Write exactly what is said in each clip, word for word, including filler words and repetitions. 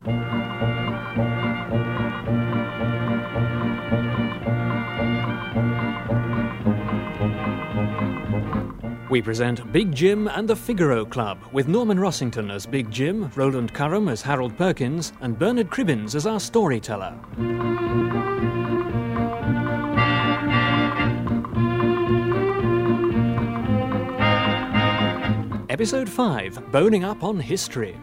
We present Big Jim and the Figaro Club, with Norman Rossington as Big Jim, Roland Curran as Harold Perkins, and Bernard Cribbins as our storyteller. Episode five, Boning Up on History.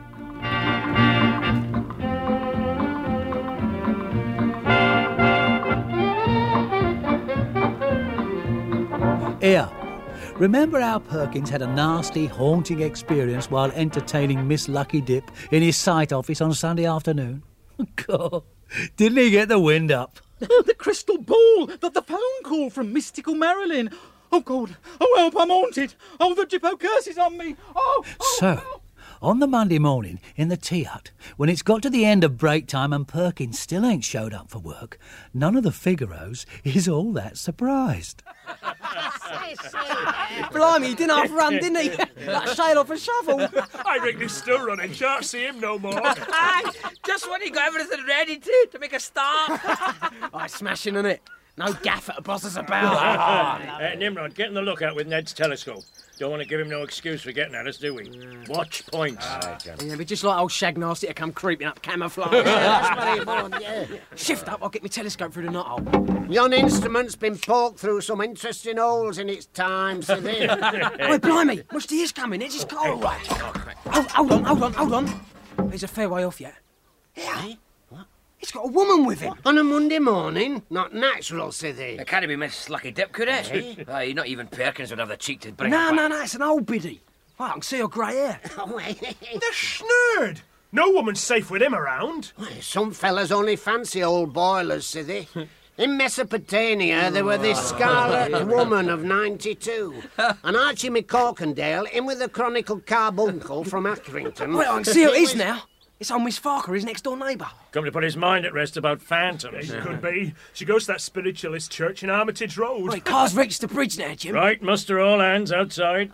Here, remember how Perkins had a nasty, haunting experience while entertaining Miss Lucky Dip in his site office on Sunday afternoon? God, didn't he get the wind up? The crystal ball! The, the phone call from mystical Marilyn! Oh, God! Oh, help, I'm haunted! Oh, the Dippo curse is on me! Oh, oh So, oh. on the Monday morning in the tea hut, when it's got to the end of break time and Perkins still ain't showed up for work, none of the Figaros is all that surprised. Blimey, he didn't half run, didn't he? Like a sail off a shovel. I reckon he's still running. Shan't see him no more. Just when he got everything ready to, to make a start. Oh, smashing, isn't it? No gaff at the boss's about. uh, Nimrod, get in the lookout with Ned's telescope. Don't want to give him no excuse for getting at us, do we? Yeah. Watch points. Uh, yeah, be just like old Shag Nasty to come creeping up camouflage. Yeah, that's what he wants, yeah. Shift up, I'll get my telescope through the knothole. Yon instrument's been poked through some interesting holes in its time, so there. Wait, blimey, Musty is coming, it's his coal. Right. Hold, hold on, hold on, hold on. He's a fair way off yet. Yeah. He's got a woman with him. On a Monday morning? Not natural, say they. It can't be Miss Lucky Dip, could it? Eh? uh, not even Perkins would have the cheek to bring no, her back. No, no, no, it's an old biddy. Well, I can see her grey hair. The schnurd! No woman's safe with him around. Well, some fellas only fancy old boilers, say they. In Mesopotamia, there were this Scarlet Woman of ninety-two, and Archie McCorkindale, in with the Chronicle Carbuncle from Accrington. Well, I can see who it is now. It's old Miss Farker, his next-door neighbour. Come to put his mind at rest about phantoms. It could be. She goes to that spiritualist church in Armitage Road. Right, car's reached the bridge now, Jim. Right, muster all hands outside.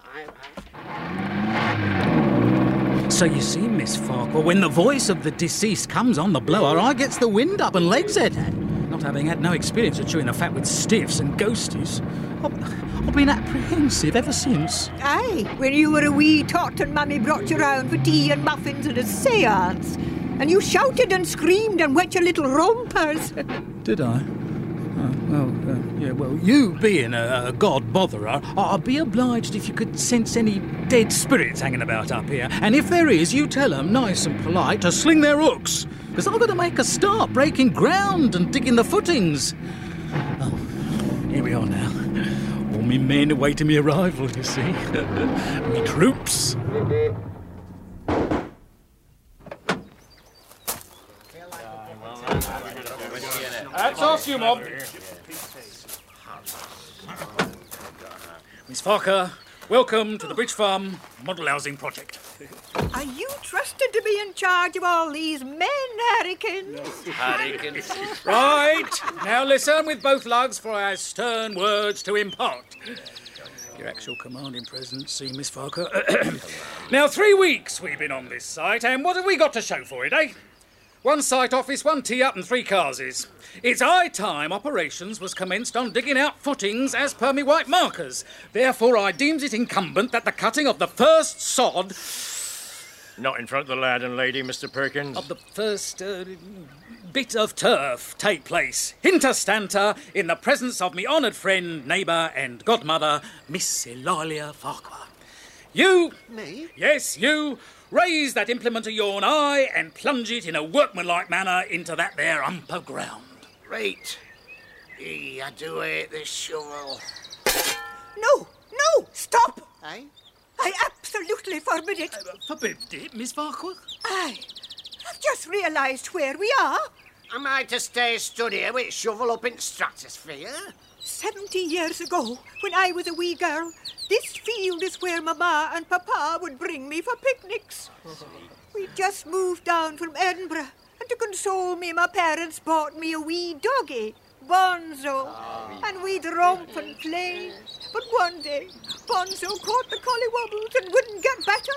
So you see, Miss Farquhar, when the voice of the deceased comes on the blower, I gets the wind up and legs it. Not having had no experience of chewing the fat with stiffs and ghosties, I've, I've been apprehensive ever since. Aye, when you were a wee tot and Mummy brought you round for tea and muffins and a séance. And you shouted and screamed and wet your little rompers. Did I? Oh, well, uh, yeah, well, you being a, a god botherer, I'd be obliged if you could sense any dead spirits hanging about up here. And if there is, you tell them, nice and polite, to sling their hooks. Because I've got to make a start breaking ground and digging the footings. Oh, here we are now. All me men awaiting me arrival, you see. Me troops. That's off, you mob. Miss Farker, welcome to the Bridge Farm Model Housing Project. Are you trusted to be in charge of all these men, Harrikins? Harrikins. Right, now listen with both lugs, for I have stern words to impart. Your actual commanding presidency, Miss Farker. Now, three weeks we've been on this site, and what have we got to show for it, eh? One site office, one tee-up and three causes. It's high time operations was commenced on digging out footings as per me white markers. Therefore, I deems it incumbent that the cutting of the first sod... Not in front of the lad and lady, Mister Perkins. Of the first uh, bit of turf take place, hinterstanter, in the presence of me honoured friend, neighbour and godmother, Miss Eulalia Farquhar. You... Me? Yes, you... Raise that implement of yourn eye and plunge it in a workmanlike manner into that there hump of ground. Right. Eee, I do hate this shovel. No, no, stop! Eh? I absolutely forbid it. Uh, forbid it, Miss Farquhar? Aye. I've just realised where we are. Am I to stay stood here with shovel up in stratosphere? Seventy years ago, when I was a wee girl, this field is where Mama and Papa would bring me for picnics. We just moved down from Edinburgh, and to console me, my parents bought me a wee doggy, Bonzo, oh. and we'd romp and play. But one day, Bonzo caught the collywobbles and wouldn't get better.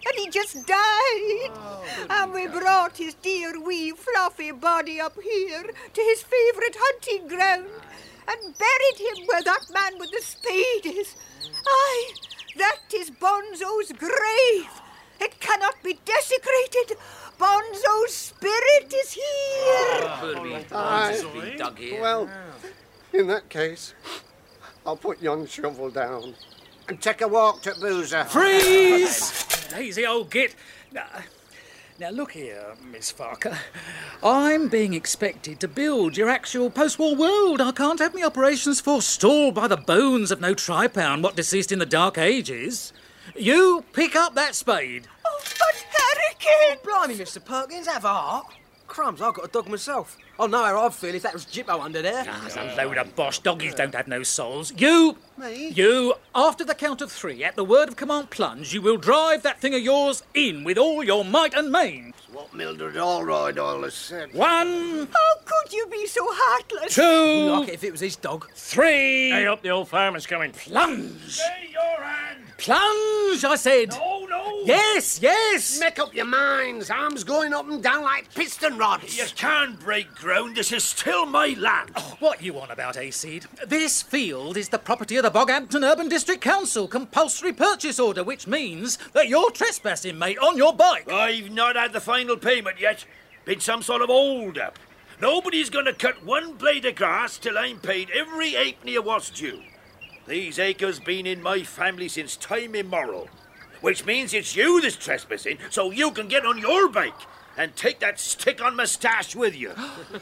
and he just died. Oh, and we brought his dear wee fluffy body up here to his favourite hunting ground and buried him where that man with the spade is. Aye, that is Bonzo's grave. It cannot be desecrated. Bonzo's spirit is here. Oh, Aye. Well, in that case, I'll put yon shovel down and take a walk to Boozer. Freeze! Lazy old git. Now, now look here, Miss Farker. I'm being expected to build your actual post-war world. I can't have my operations forestalled by the bones of no tripound what deceased in the Dark Ages. You pick up that spade. Oh, but Hurricane! Blimey, Mister Perkins, have heart. Crumbs, I've got a dog myself. I know how I'd feel if that was Jippo under there. Ah, it's a load of bosh. Doggies don't have no souls. You, Me? you, after the count of three, at the word of command plunge, you will drive that thing of yours in with all your might and main. What Mildred Allroyd always said. One, How could you be so heartless? two, Like it if it was his dog. three, Hey up, the old farmer's coming. plunge. Stay your hand! Plunge, I said. Oh, no! Yes, yes. Make up your minds. Arms going up and down like piston rods. You can't break ground. This is still my land. What you on about, Hayseed? This field is the property of the Boghampton Urban District Council compulsory purchase order, which means that you're trespassing, mate, on your bike. I've not had the final payment yet. Been some sort of hold-up. Nobody's going to cut one blade of grass till I'm paid every halfpenny of what's due. These acres been in my family since time immemorial, which means it's you that's trespassing, so you can get on your bike and take that stick-on moustache with you.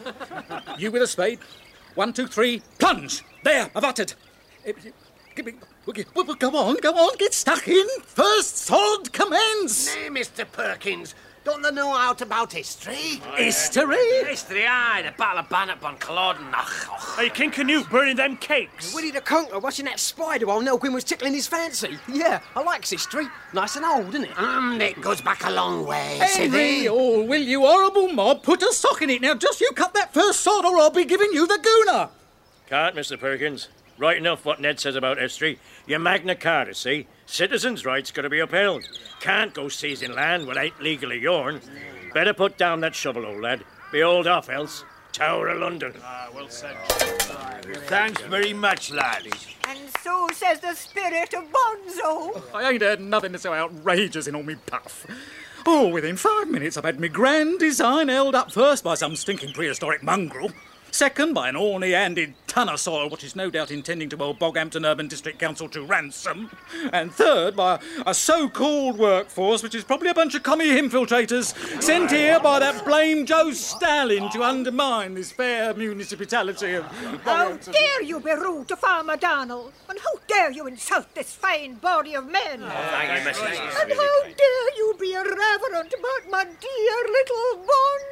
You with a spade. One, two, three, plunge. There, I've uttered. Eh, Give me, okay, well, well, go on, go on, get stuck in. First sod commence. Nay, Mister Perkins, don't they know aught about history? History. History, aye, the Battle of Bannockburn, Culloden. Hey, King Canute burning them cakes. Willie the Conqueror watching that spider while Nell Gwyn was tickling his fancy. Yeah, I like history. Nice and old, isn't it? And it goes back a long way, Henry, oh, will you horrible mob put a sock in it now? Just you cut that first sod or I'll be giving you the gooner. Can't, Mister Perkins. Right enough what Ned says about history. Your Magna Carta, see? Citizens' rights got to be upheld. Can't go seizing land without legally yourn. Better put down that shovel, old lad. Be old off, else. Tower of London. Ah, well said. Thanks very much, lads. And so says the spirit of Bonzo. I ain't heard nothing so outrageous in all me puff. Oh, within five minutes I've had me grand design held up first by some stinking prehistoric mongrel. Second, by an horny-handed ton of soil, which is no doubt intending to hold Boghampton Urban District Council to ransom. And third, by a, a so-called workforce, which is probably a bunch of commie infiltrators, sent here by that blame Joe Stalin to undermine this fair municipality of How Boghampton. dare you be rude to Farmer Donald? And how dare you insult this fine body of men? Thank you, Missus And how dare you be irreverent about my dear little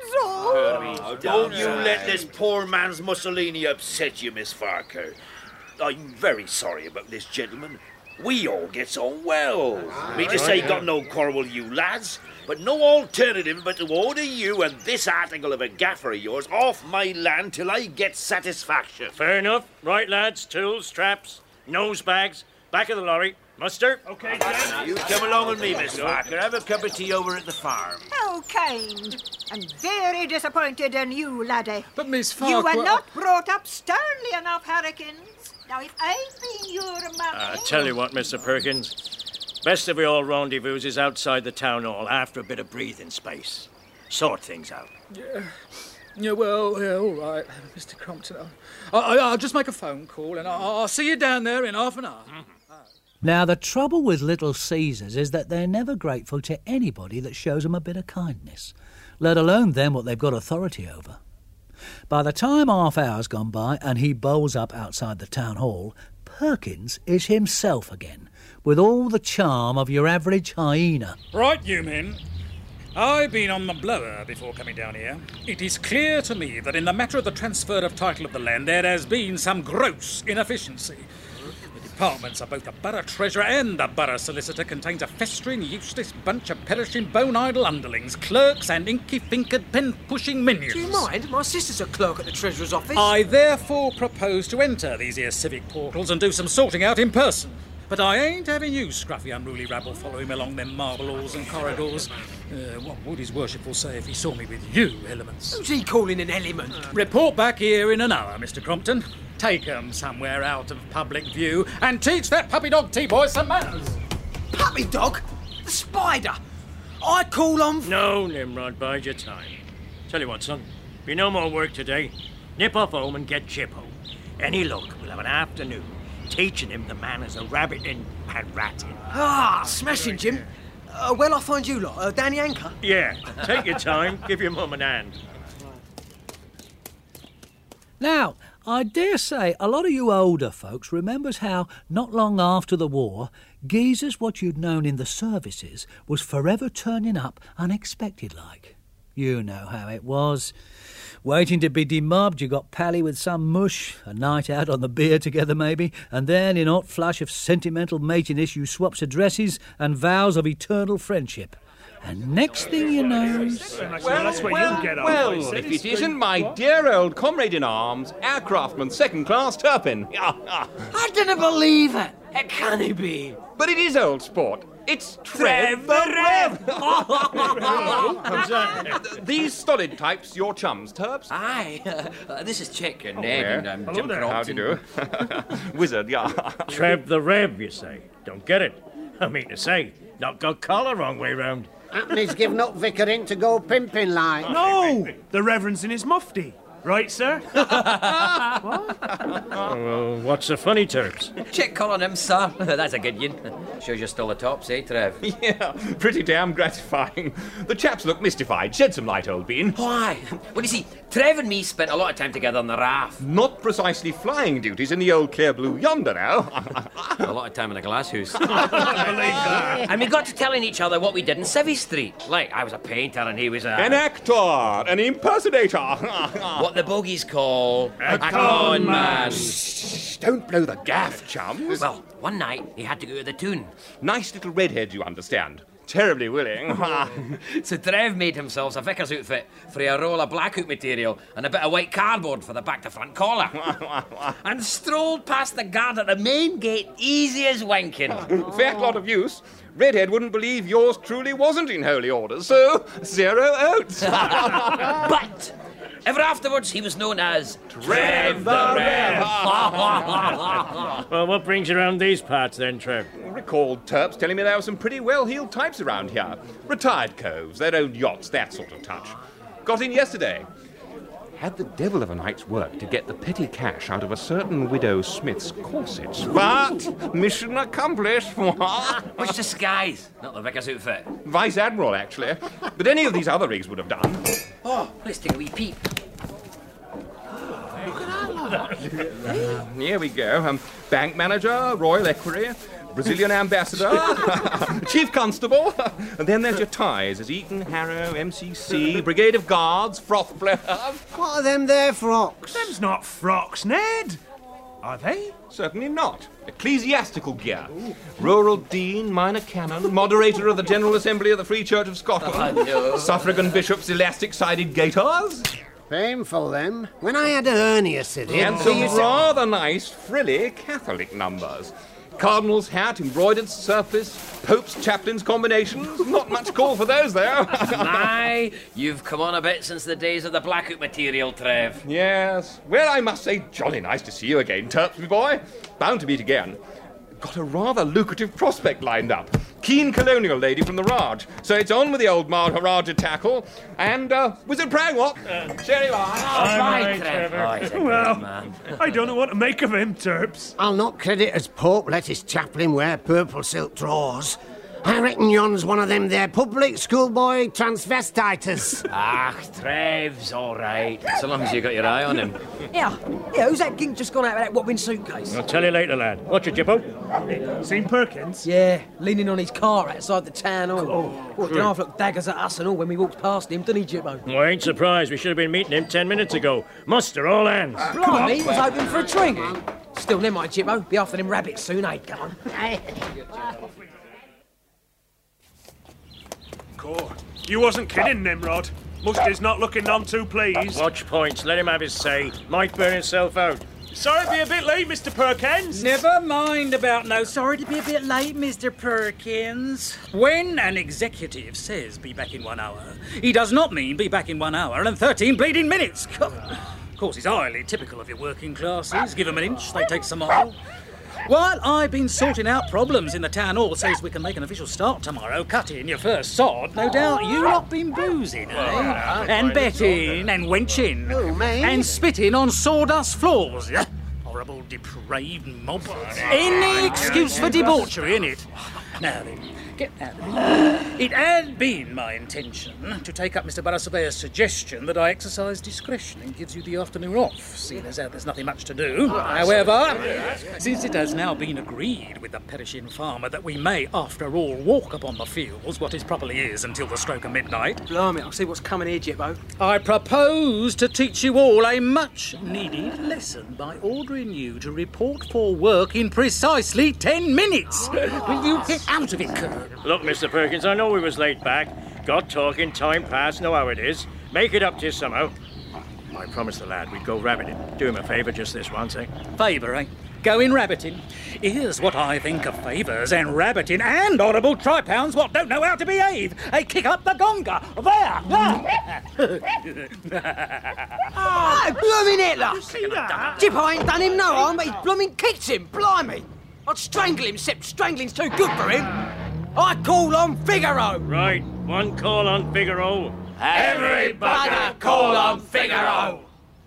Bonzo? Don't you let this poor man's Mussolini upset you, Miss Farker. I'm very sorry about this, gentleman. We all gets on well. Me to say got no quarrel with you lads, but no alternative but to order you and this article of a gaffer of yours off my land till I get satisfaction. Fair enough. Right, lads. Tools, traps, nose bags, back of the lorry. Muster? Okay, Jen. You come along with me, Miss Farker. Have a cup of tea over at the farm. How kind. I'm very disappointed in you, laddie. But Miss You Farquhar... were not brought up sternly enough, Hurricanes. Now, if I'd been your mummy... I tell you what, Mister Perkins. Best if we all rendezvous is outside the town hall after a bit of breathing space. Sort things out. Yeah, yeah well, yeah, all right, Mister Crompton. I'll, I, I'll just make a phone call and I'll, I'll see you down there in half an hour. Mm-hmm. Now, the trouble with Little Caesars is that they're never grateful to anybody that shows them a bit of kindness, let alone them what they've got authority over. By the time half hour's gone by and he bowls up outside the town hall, Perkins is himself again, with all the charm of your average hyena. Right, you men. I've been on the blower before coming down here. It is clear to me that in the matter of the transfer of title of the land, there has been some gross inefficiency. The departments of both the borough treasurer and the borough solicitor contains a festering, useless bunch of perishing, bone-idle underlings, clerks and inky-finkered, pen-pushing minions. Do you mind? My sister's a clerk at the Treasurer's office. I therefore propose to enter these here civic portals and do some sorting out in person. But I ain't having you, scruffy, unruly rabble, following me along them marble halls and corridors. Uh, what would his worshipful say if he saw me with you, elements? Who's he calling an element? Report back here in an hour, Mister Crompton. Take 'em somewhere out of public view and teach that puppy dog T-boy some manners. Puppy dog? The spider? I call on... No, Nimrod, bide your time. Tell you what, son, be no more work today. Nip off home and get Chip home. Any luck, we'll have an afternoon teaching him the manners of rabbiting and ratting. Ah, smashing, Jim. Uh, where'll I find you lot? Uh, Danny Anchor? Yeah, take your time. Give your mum an hand. Now, I dare say a lot of you older folks remembers how, not long after the war, geezers what you'd known in the services was forever turning up unexpected like. You know how it was. Waiting to be demobbed, you got pally with some mush, a night out on the beer together maybe, and then in hot flush of sentimental matiness you swaps addresses and vows of eternal friendship. And next thing you know... Well, that's where well, you get well, well if it isn't my dear old comrade-in-arms, aircraftman second-class Turpin. I didn't believe it. It can't be. But it is old sport. It's Trev the Rev! These stolid types, your chums, Terps? Aye, uh, this is Chick and oh, Ned yeah. and um, Hello Jim there. Crompton. How do you do? Wizard, yeah. Trev the Rev, you say? Don't get it. I mean to say, not got collar wrong way round. He's given up vicaring to go pimping like. No! The Reverend's in his mufti. Right, sir? What? Oh, what's so funny, Terps? Chick calling him, sir. That's a good one. Shows you're still the tops, eh, Trev? Yeah, pretty damn gratifying. The chaps look mystified. Shed some light, old bean. Why? Well, you see, Trev and me spent a lot of time together on the raft. Not precisely flying duties in the old clear blue yonder now. A lot of time in the glass house. And we got to telling each other what we did in Civvy Street. Like, I was a painter and he was a... An actor! An impersonator! What the bogies call a, a con, con man. Shh, don't blow the gaff, chums. Well, one night he had to go to the tune. Nice little redhead, you understand. Terribly willing. So Trev made himself a vicar's outfit for a roll of blackout material and a bit of white cardboard for the back-to-front collar. And strolled past the guard at the main gate, easy as winking. Fair lot of use. Redhead wouldn't believe yours truly wasn't in holy orders, so zero oats. But... ever afterwards, he was known as Trev the Rev. Well, what brings you around these parts then, Trev? I recalled Terps telling me there were some pretty well-heeled types around here. Retired coves, their own yachts, that sort of touch. Got in yesterday. Had the devil of a night's work to get the petty cash out of a certain widow Smith's corsets. But mission accomplished. Which disguise? Not the vicar's outfit. Vice Admiral, actually. But any of these other rigs would have done. Oh, let's take a wee peep. Here we go. Um, bank manager, Royal Equerry, Brazilian ambassador, chief constable, and then there's your ties as Eton, Harrow, M C C, Brigade of Guards, froth blowers. What are them there frocks? Them's not frocks, Ned. Are they? Certainly not. Ecclesiastical gear. Rural dean, minor canon, moderator of the General Assembly of the Free Church of Scotland, oh, no. suffragan bishops, elastic-sided gaiters. Painful, them. When I had a hernia, Sidney. And some rather nice, frilly Catholic numbers. Cardinal's hat, embroidered surplice, Pope's chaplain's combinations. Not much call for those, though. My, you've come on a bit since the days of the blackout material, Trev. Yes. Well, I must say, jolly nice to see you again, Terps, my boy. Bound to meet again. Got a rather lucrative prospect lined up. Keen colonial lady from the Raj. So it's on with the old Maharaja tackle. And, uh, Wizard Prang, what? Uh, Sherry Bar. Oh, bye, Trev. Oh, well, man. I don't know what to make of him, Terps. I'll not credit as Pope let his chaplain wear purple silk drawers. I reckon yon's one of them there public schoolboy transvestites. Ah, Trev's all right. So long as you got your eye on him. Yeah, yeah, who's that gink just gone out with that wobbling suitcase? I'll tell you later, lad. Watch it, Jippo. Seen Perkins? Yeah, leaning on his car outside the town hall. Oh, well, can half look daggers at us and all when we walked past him, didn't he, Jippo? Well, I ain't surprised. We should have been meeting him ten minutes ago. Muster all hands. Uh, Blimey, he was hoping for a drink. Still, never mind, Jippo. Be after them rabbits soon, eh? Come on. Cool. You wasn't kidding, Nimrod. Musty's not looking none too pleased. Watch points. Let him have his say. Might burn himself out. Sorry to be a bit late, Mister Perkins. Never mind about no sorry to be a bit late, Mister Perkins. When an executive says be back in one hour, he does not mean be back in one hour and thirteen bleeding minutes. Of course, it's highly typical of your working classes. Give them an inch, they take some mile. While I've been sorting out problems in the town hall so as we can make an official start tomorrow, cut in your first sod, no doubt you lot been boozing, eh? And betting and wenching. Oh, me? And spitting on sawdust floors. Horrible, depraved mob. Any excuse for debauchery, innit? Now then, get out of it. It had been my intention to take up Mister Borough Surveyor's suggestion that I exercise discretion and gives you the afternoon off, seeing as how there's nothing much to do. However, since it has now been agreed with the perishing farmer that we may, after all, walk upon the fields what is properly is until the stroke of midnight, Blimey, I'll see what's coming here, Jippo. I propose to teach you all a much-needed lesson by ordering you to report for work in precisely ten minutes. Will you get out of it, Kurt? Look, Mister Perkins, I know we was late back. Got talking, time passed, know how it is. Make it up to you somehow. I promised the lad we'd go rabbiting. Do him a favour just this once, eh? Favour, eh? Going rabbiting. Here's what I think of favours and rabbiting and honourable tripounds what don't know how to behave. Hey, kick up the gonga. There. Oh, blooming Hitler! Jippo ain't done him no harm, but he's blooming kicked him, blimey! I'd strangle him, except strangling's too good for him. I call on Figaro! Right, one call on Figaro. Every bugger call on Figaro!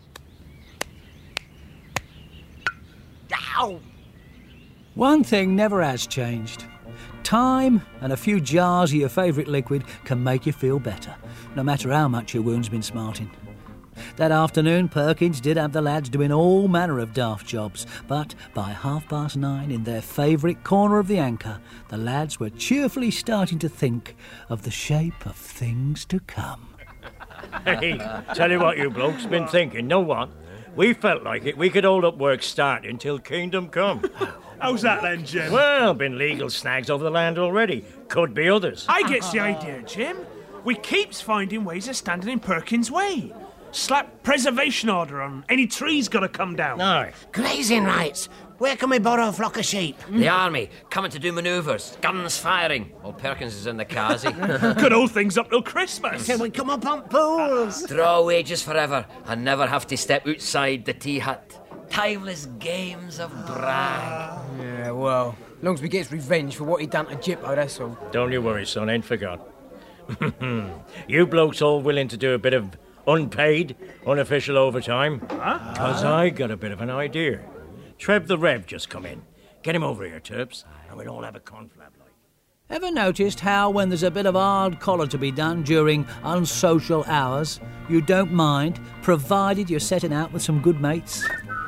Ow! One thing never has changed. Time and a few jars of your favourite liquid can make you feel better, no matter how much your wound's been smarting. That afternoon, Perkins did have the lads doing all manner of daft jobs, but by half past nine, in their favourite corner of the anchor, the lads were cheerfully starting to think of the shape of things to come. Hey, tell you what you blokes been thinking, know what? We felt like it. We could hold up work starting till kingdom come. How's that then, Jim? Well, been legal snags over the land already. Could be others. I gets the idea, Jim. We keeps finding ways of standing in Perkins' way. Slap preservation order on any trees got to come down. Aye. Grazing rights. Where can we borrow a flock of sheep? The army, coming to do manoeuvres, guns firing. Old Perkins is in the carsy. Could hold things up till Christmas. Can we come up on pools? Draw wages forever and never have to step outside the tea hut. Timeless games of brag. Yeah, well, as long as we gets revenge for what he done to Jippo, that's all. Don't you worry, son, ain't forgot. You blokes all willing to do a bit of unpaid, unofficial overtime? Because I got a bit of an idea. Trev the Rev just come in. Get him over here, Terps, and we'll all have a confab like. Ever noticed how when there's a bit of hard collar to be done during unsocial hours, you don't mind, provided you're setting out with some good mates?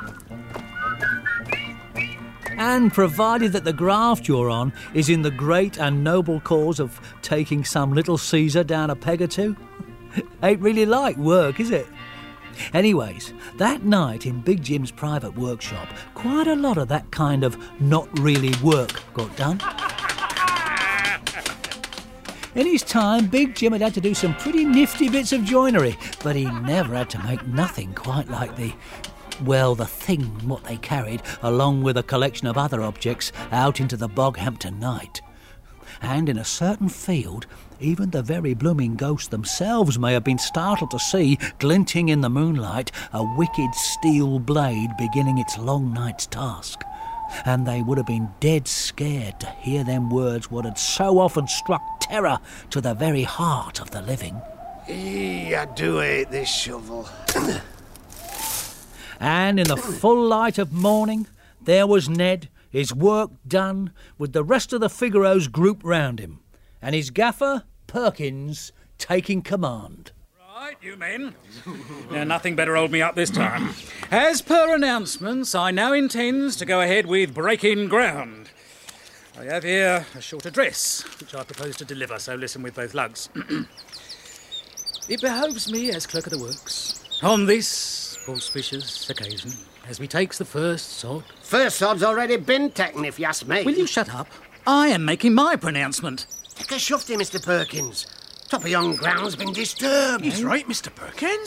And provided that the graft you're on is in the great and noble cause of taking some little Caesar down a peg or two? Ain't really like work, is it? Anyways, that night in Big Jim's private workshop, quite a lot of that kind of not really work got done. In his time, Big Jim had had to do some pretty nifty bits of joinery, but he never had to make nothing quite like the, well, the thing what they carried, along with a collection of other objects, out into the Boghampton night. And in a certain field, even the very blooming ghosts themselves may have been startled to see, glinting in the moonlight, a wicked steel blade beginning its long night's task. And they would have been dead scared to hear them words what had so often struck terror to the very heart of the living. Eee, I do hate this shovel. And in the full light of morning, there was Ned, his work done, with the rest of the Figaro's group round him, and his gaffer, Perkins, taking command. Right, you men. Now, nothing better hold me up this time. As per announcements, I now intend to go ahead with breaking ground. I have here a short address, which I propose to deliver, so listen with both lugs. It behoves me, as clerk of the works, on this auspicious occasion, as we takes the first sod. First sod's already been taken, if you ask me. Will you shut up? I am making my pronouncement. Take a shufty, Mister Perkins. Top of yon ground's been disturbed. He's right, Mister Perkins.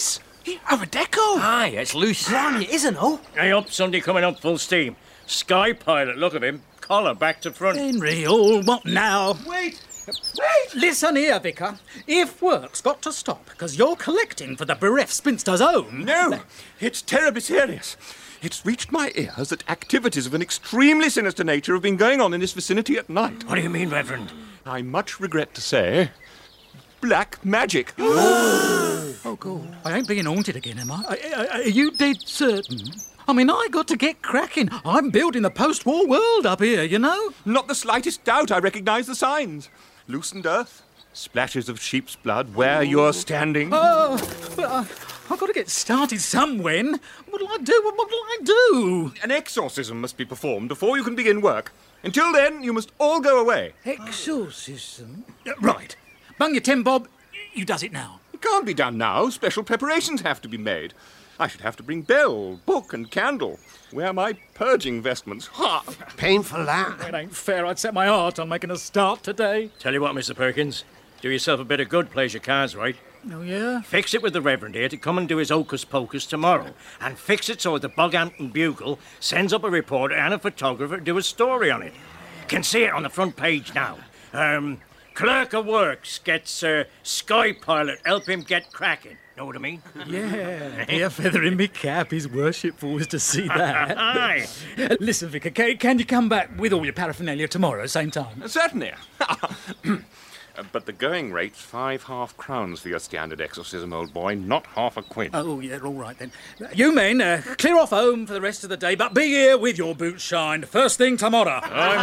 Over deco. Aye, it's loose. Blimey, it isn't all. Hey, up, Sunday coming up full steam. Sky pilot, look at him. Collar back to front. Henry, all what now? Wait. Wait! Listen here, Vicar. If work's got to stop because you're collecting for the bereft spinster's home... No, it's terribly serious. It's reached my ears that activities of an extremely sinister nature have been going on in this vicinity at night. What do you mean, Reverend? I much regret to say, black magic. Oh, God. I ain't being haunted again, am I? Are, are, are you dead certain? I mean, I got to get cracking. I'm building the post-war world up here, you know? Not the slightest doubt I recognise the signs. Loosened earth, splashes of sheep's blood where you're standing. Oh, but I, I've got to get started somewhere. What'll I do? What, what'll I do? An exorcism must be performed before you can begin work. Until then, you must all go away. Exorcism? Uh, right. Bung your tin, Bob. You does it now. It can't be done now. Special preparations have to be made. I should have to bring bell, book and candle. Wear my purging vestments. Ha! Painful that. It ain't fair. I'd set my heart on making a start today. Tell you what, Mister Perkins. Do yourself a bit of good, plays your cards right. Oh, yeah? Fix it with the Reverend here to come and do his hocus pocus tomorrow. And fix it so the Bughampton Bugle sends up a reporter and a photographer to do a story on it. Can see it on the front page now. Um, Clerk of Works gets uh, Sky Pilot, help him get cracking. Know what I mean? Yeah. Hair feather in me cap is worshipful was to see that. Aye. Listen, Vicar, can, can you come back with all your paraphernalia tomorrow, same time? Certainly. But the going rate's five half crowns for your standard exorcism, old boy, not half a quid. Oh, yeah, all right then. You men, uh, clear off home for the rest of the day, but be here with your boots shined first thing tomorrow.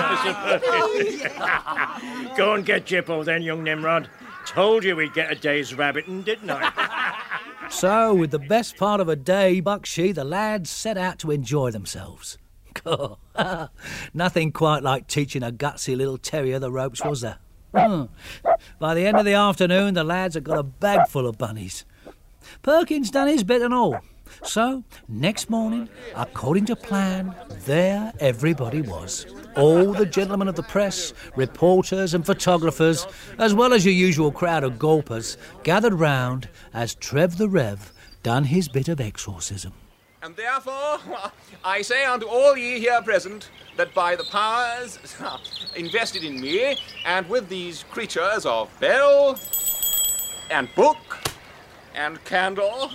Go and get Jippo then, young Nimrod. Told you we'd get a day's rabbiting, didn't I? So, with the best part of a day, Buckshee, the lads set out to enjoy themselves. God, nothing quite like teaching a gutsy little terrier the ropes, was there? Hmm. By the end of the afternoon, the lads had got a bag full of bunnies. Perkins done his bit and all. So, next morning, according to plan, there everybody was. All the gentlemen of the press, reporters and photographers, as well as your usual crowd of gulpers, gathered round as Trev the Rev done his bit of exorcism. And therefore, I say unto all ye here present, that by the powers invested in me, and with these creatures of bell, and book, and candle,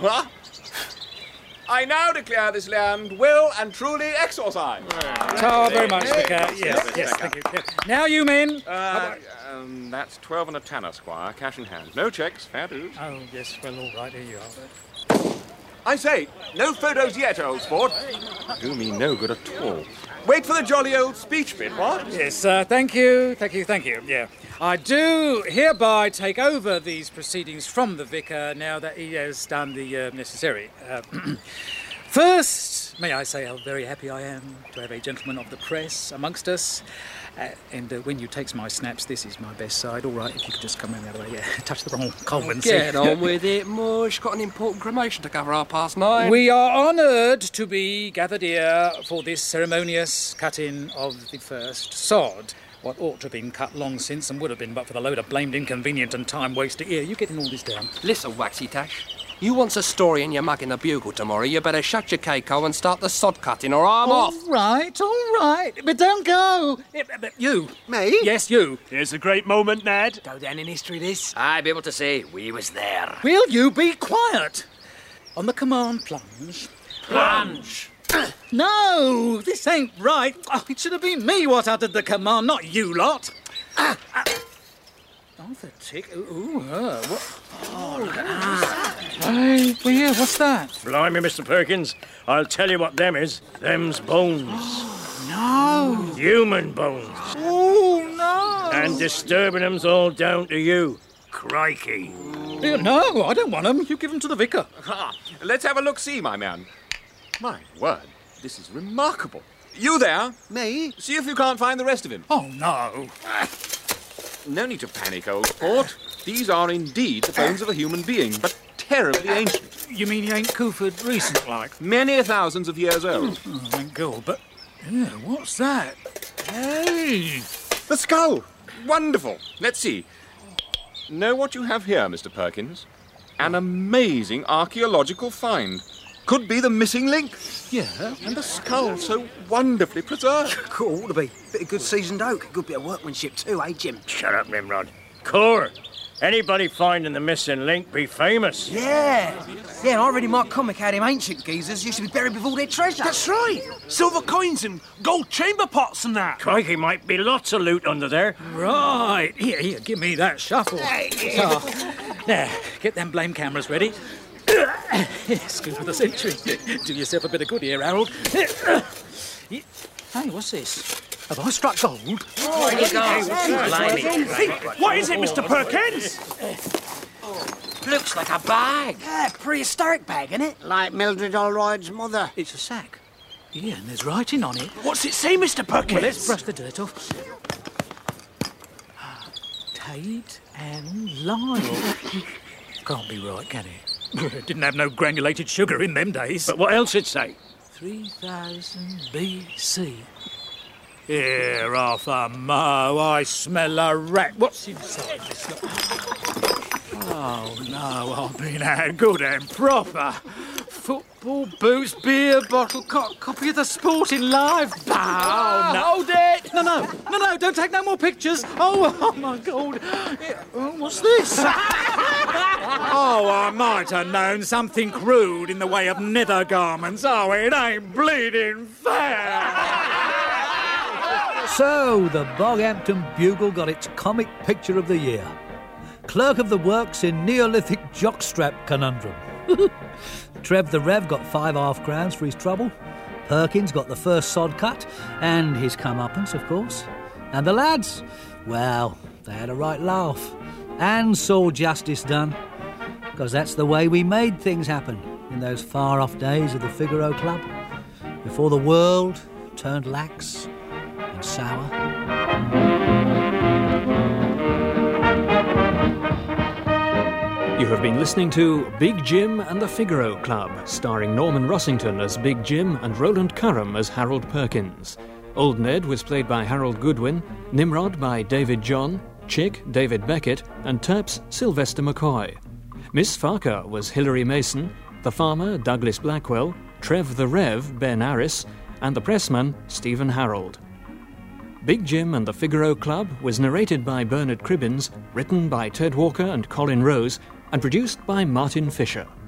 I now declare this land well and truly exorcised. Oh, very much, Vicar. Yes, yes, thank you. Yes. Now, you men. Uh, um, that's twelve and a tanner, Squire, cash in hand. No checks, fair dues. Oh, yes, well, all right, here you are. I say, no photos yet, old sport. Do me no good at all. Wait for the jolly old speech bit, what? Yes, uh, thank you, thank you, thank you, yeah. I do hereby take over these proceedings from the vicar now that he has done the uh, necessary. Uh, First, may I say how very happy I am to have a gentleman of the press amongst us. Uh, and uh, when you takes my snaps, this is my best side. All right, if you could just come round the other way. Yeah, touch the wrong Colwyn. Get on with it, Mush. Got an important cremation to cover half past nine. We are honoured to be gathered here for this ceremonious cutting of the first sod. What ought to have been cut long since and would have been but for the load of blamed inconvenient and time-wasted. Here, you getting all this down? Listen, Waxy Tash. You want a story in your mug in the Bugle tomorrow, you better shut your Keiko and start the sod cutting or I'm all off. All right, all right. But don't go. You. Me? Yes, you. Here's a great moment, Ned. Go down in history, this. I'd be able to say we was there. Will you be quiet? On the command plunge. Plunge! No, this ain't right. Oh, it should have been me what uttered the command, not you lot. Ah, ah. Arthur Tick. Ooh, uh, what? Oh, look at that. Hey, well, yeah, what's that? Blimey, Mister Perkins, I'll tell you what them is. Them's bones. No. Human bones. Oh, no. And disturbing them's all down to you. Crikey. Yeah, no, I don't want them. You give them to the vicar. Ha! Let's have a look-see, my man. My word, this is remarkable. You there? Me? See if you can't find the rest of him. Oh, no. No need to panic, old sport. These are indeed the bones of a human being, but terribly ancient. You mean he ain't coofered recent, like? Many thousands of years old. Oh, thank God, but... Yeah, what's that? Hey! The skull! Wonderful! Let's see. Know what you have here, Mister Perkins? An amazing archaeological find. Could be the missing link. Yeah. And the skull so wonderfully preserved. Cool, to be. Bit of good seasoned oak. Good bit of workmanship too, eh, Jim? Shut up, Nimrod. Core. Anybody finding the missing link be famous. Yeah. Yeah, and I read in my comic how them ancient geezers used to be buried with all their treasure. That's right. Silver coins and gold chamber pots and that. Crikey, might be lots of loot under there. Right. Here, here, give me that shuffle. So, now, get them blame cameras ready. Scoop of the century. Do yourself a bit of good here, Harold. Hey, what's this? Have I struck gold? Oh, here you go. Hey, what is it, Mister Perkins? Looks like a bag. Yeah, prehistoric bag, innit? Like Mildred Allroyd's mother. It's a sack. Yeah, and there's writing on it. What's it say, Mister Perkins? Well, let's brush the dirt off. Tate and Lyle. Can't be right, can it? Didn't have no granulated sugar in them days. But what else it say? three thousand B C. Here, Arthur Moe, I smell a rat. What's inside this lot? Oh, no, I've been out good and proper. Football boots, beer bottle, co- copy of the Sporting Live. Oh, no. Hold it! No, no, no, no, don't take no more pictures. Oh, oh my God. Oh, what's this? Oh, I might have known something crude in the way of nether garments. Oh, it ain't bleeding fair. So, the Boghampton Bugle got its comic picture of the year. Clerk of the Works in Neolithic jockstrap conundrum. Trev the Rev got five half crowns for his trouble. Perkins got the first sod cut, and his comeuppance, of course. And the lads, well, they had a right laugh. And saw justice done. Because that's the way we made things happen in those far-off days of the Figaro Club. Before the world turned lax and sour. You have been listening to Big Jim and the Figaro Club, starring Norman Rossington as Big Jim and Roland Curran as Harold Perkins. Old Ned was played by Harold Goodwin, Nimrod by David John, Chick, David Beckett, and Terps, Sylvester McCoy. Miss Farker was Hilary Mason, the farmer, Douglas Blackwell, Trev the Rev, Ben Harris, and the pressman, Stephen Harold. Big Jim and the Figaro Club was narrated by Bernard Cribbins, written by Ted Walker and Colin Rose, and produced by Martin Fisher.